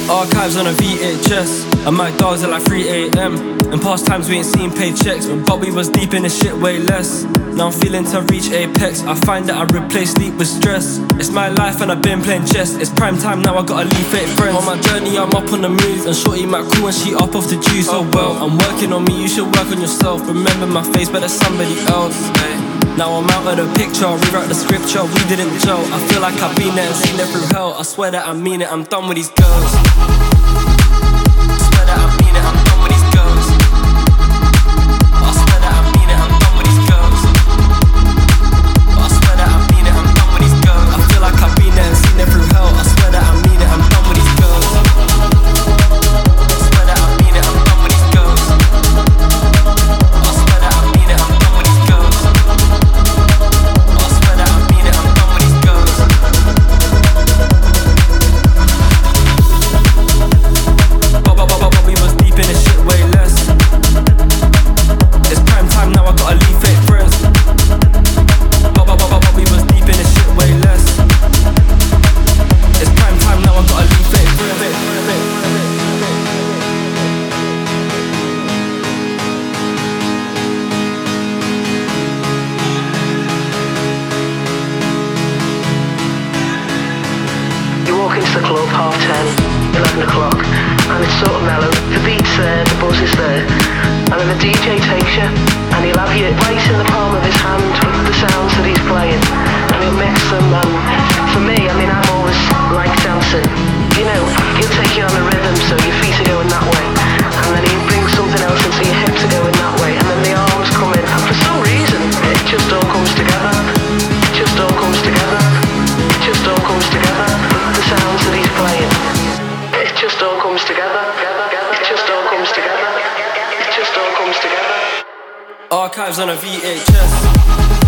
Archives on a VHS. And my dogs at like 3 a.m. In past times we ain't seen paychecks, but we was deep in the shit way less. Now I'm feeling to reach apex. I find that I replace sleep with stress. It's my life and I've been playing chess. It's prime time now, I gotta leave fake friends. On my journey I'm up on the move, and shorty might cool and she up off the juice. Oh well, I'm working on me, you should work on yourself. Remember my face, but there's somebody else. Now I'm out of the picture, rewrite the scripture, we didn't gel. I feel like I've been there and seen it through hell. I swear that I mean it, I'm done with these girls. I swear that I mean it, I'm done with these girls. I swear that I mean it, I'm done with these girls. I swear that I mean it, I'm done with these girls. I feel like I've been there and seen it through hell. I swear that I mean it, I'm done with these girls. I swear that I mean it, I'm done with these girls. I swear that I mean it, I'm done with these girls. I swear that I mean it, I'm done with these girls. But we was deep in this shit way less. It's prime time now, I gotta leave fake friends. But we was deep in this shit way less. It's prime time now, I gotta leave fake friends. You walk into the club, 10:30, 11 o'clock, and it's sort of mellow. The beat's there, the buzz is there, and then the DJ takes you, and he'll have you right in the palm of his hand with the sounds that he's playing, and he'll mix them. And for me, I mean, I'm always like dancing. You know, he'll take you on the rhythm, so your feet are going that way, and then he'll bring something else, and so your hips are going that way, and then the arms come in, and for some reason, it just all comes together. It just all comes together. It just all comes together. The sounds that he's playing. It just all comes together. It just all comes together. It just all comes together. Archives on a VHS.